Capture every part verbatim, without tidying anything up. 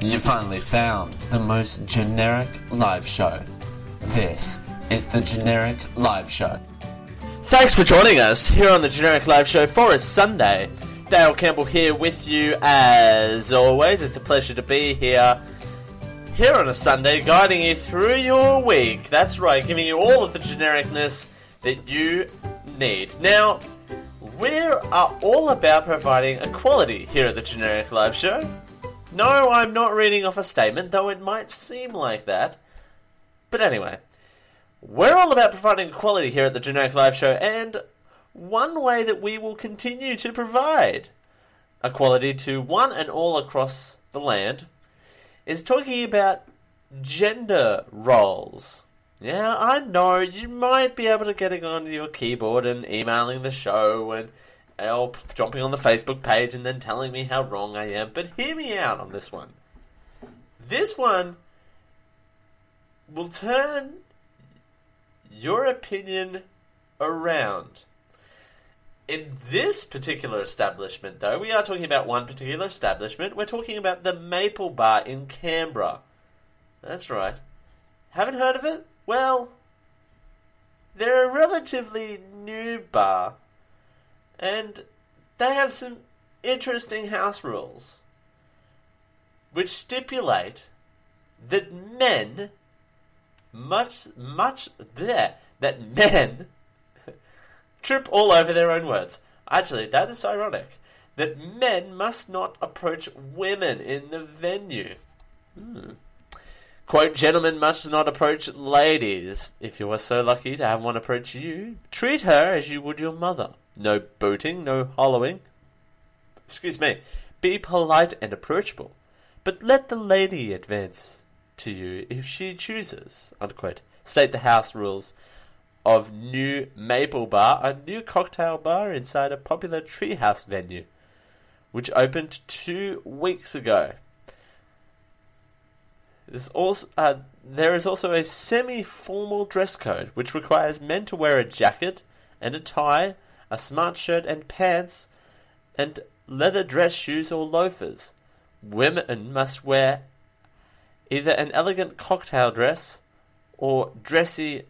You finally found the most generic live show. This is the Generic Live Show. Thanks for joining us here on the Generic Live Show for a Sunday. Dale Campbell here with you as always. It's a pleasure to be here. Here on a Sunday, guiding you through your week. That's right, giving you all of the genericness that you need. Now, we are all about providing equality here at the Generic Live Show. No, I'm not reading off a statement, though it might seem like that. But anyway, we're all about providing equality here at the Generic Live Show, and one way that we will continue to provide equality to one and all across the land is talking about gender roles. Yeah, I know, you might be able to get onto your keyboard and emailing the show and or jumping on the Facebook page and then telling me how wrong I am, but hear me out on this one. This one will turn your opinion around. In this particular establishment, though, we are talking about one particular establishment. We're talking about the Maple Bar in Canberra. That's right. Haven't heard of it? Well, they're a relatively new bar, and they have some interesting house rules, which stipulate that men, much, much, bleh, that men trip all over their own words. Actually, that is ironic. That men must not approach women in the venue. Hmm. Quote, gentlemen must not approach ladies. If you are so lucky to have one approach you, treat her as you would your mother. No booting, no hollowing. Excuse me. Be polite and approachable, but let the lady advance to you if she chooses. Unquote. State the house rules of New Maple Bar, a new cocktail bar inside a popular Treehouse venue, which opened two weeks ago. There's also, uh, there is also a semi-formal dress code, which requires men to wear a jacket and a tie, a smart shirt and pants, and leather dress shoes or loafers. Women must wear either an elegant cocktail dress or dressy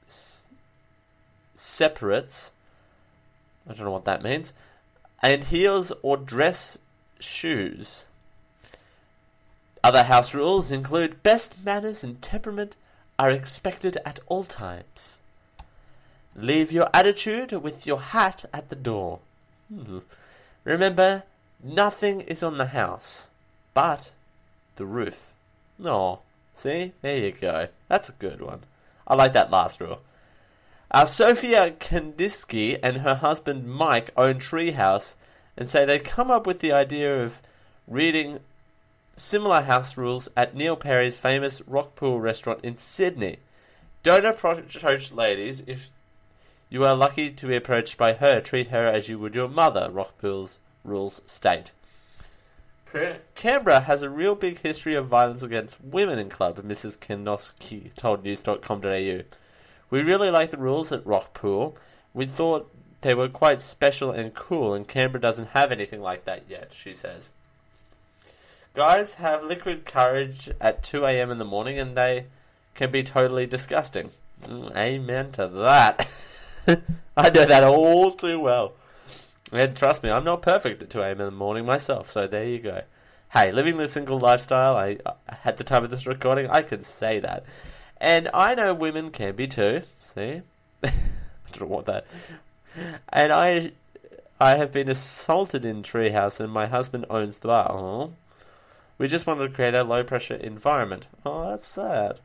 separates, I don't know what that means, and heels or dress shoes. Other house rules include best manners and temperament are expected at all times. Leave your attitude with your hat at the door. Hmm. Remember, nothing is on the house but the roof. Oh, see? There you go. That's a good one. I like that last rule. Uh, Sophia Kandinsky and her husband Mike own Treehouse and say they come up with the idea of reading similar house rules at Neil Perry's famous Rockpool restaurant in Sydney. Don't approach ladies. If you are lucky to be approached by her, treat her as you would your mother, Rockpool's rules state. Canberra has a real big history of violence against women in club, Missus Kandinsky told news dot com dot a u. We really like the rules at Rockpool. We thought they were quite special and cool, and Canberra doesn't have anything like that yet, she says. Guys have liquid courage at two a.m. in the morning, and they can be totally disgusting. Mm, amen to that. I know that all too well. And trust me, I'm not perfect at two a.m. in the morning myself, so there you go. Hey, living the single lifestyle, I, at the time of this recording, I can say that. And I know women can be too, see? I don't want that. And I I have been assaulted in Treehouse, and my husband owns the bar. Oh. We just wanted to create a low-pressure environment. Oh, that's sad.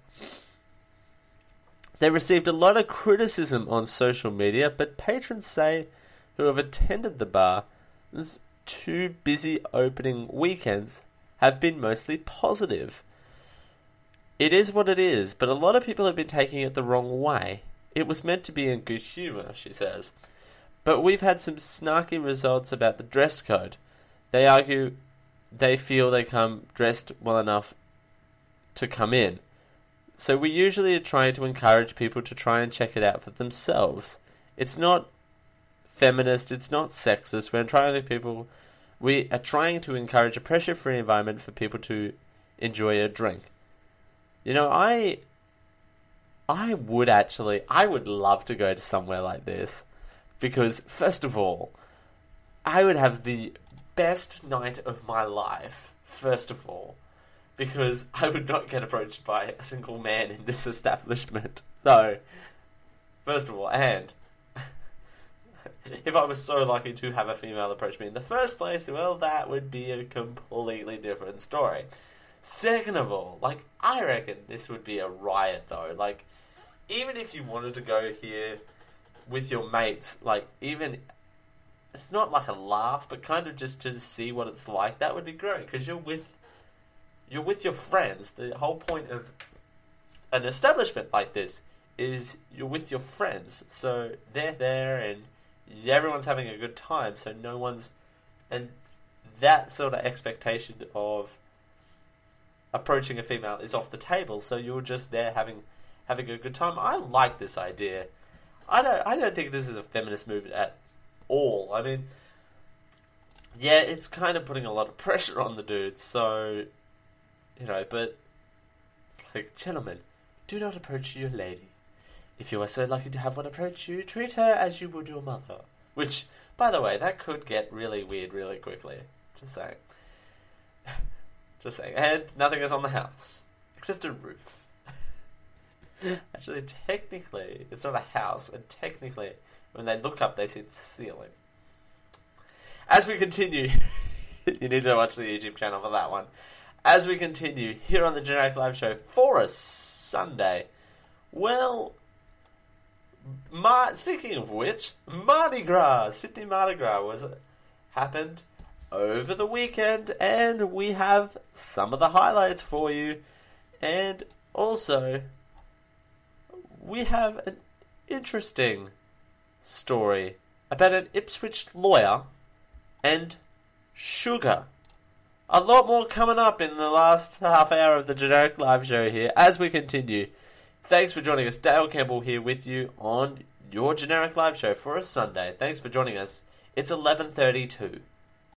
They received a lot of criticism on social media, but patrons say who have attended the bar's two busy opening weekends have been mostly positive. It is what it is, but a lot of people have been taking it the wrong way. It was meant to be in good humour, she says. But we've had some snarky results about the dress code. They argue they feel they come dressed well enough to come in. So we usually are trying to encourage people to try and check it out for themselves. It's not feminist, it's not sexist. We're trying to people we are trying to encourage a pressure-free environment for people to enjoy a drink. You know, I I would actually, I would love to go to somewhere like this. Because, first of all, I would have the best night of my life, first of all. Because I would not get approached by a single man in this establishment. So, first of all, and if I was so lucky to have a female approach me in the first place, well, that would be a completely different story. Second of all, like, I reckon this would be a riot, though. Like, even if you wanted to go here with your mates, like, even, it's not like a laugh, but kind of just to see what it's like, that would be great, because you're with, you're with your friends. The whole point of an establishment like this is you're with your friends, so they're there, and everyone's having a good time, so no one's, and that sort of expectation of approaching a female is off the table, so you're just there having having a good time. I like this idea. I don't I don't think this is a feminist movement at all. I mean, yeah, it's kind of putting a lot of pressure on the dudes, so, you know, but, like, gentlemen, do not approach your lady. If you are so lucky to have one approach you, treat her as you would your mother. Which, by the way, that could get really weird really quickly. Just saying. Just saying. And nothing is on the house. Except a roof. Actually, technically, it's not a house. And technically, when they look up, they see the ceiling. As we continue... you need to watch the YouTube channel for that one. As we continue here on the Generic Live Show for a Sunday, well... Mar- Speaking of which, Mardi Gras, Sydney Mardi Gras was happened over the weekend, and we have some of the highlights for you, and also we have an interesting story about an Ipswich lawyer and sugar. A lot more coming up in the last half hour of the Generic Live Show here as we continue. Thanks for joining us. Dale Campbell here with you on your Generic Live Show for a Sunday. Thanks for joining us. It's eleven thirty-two.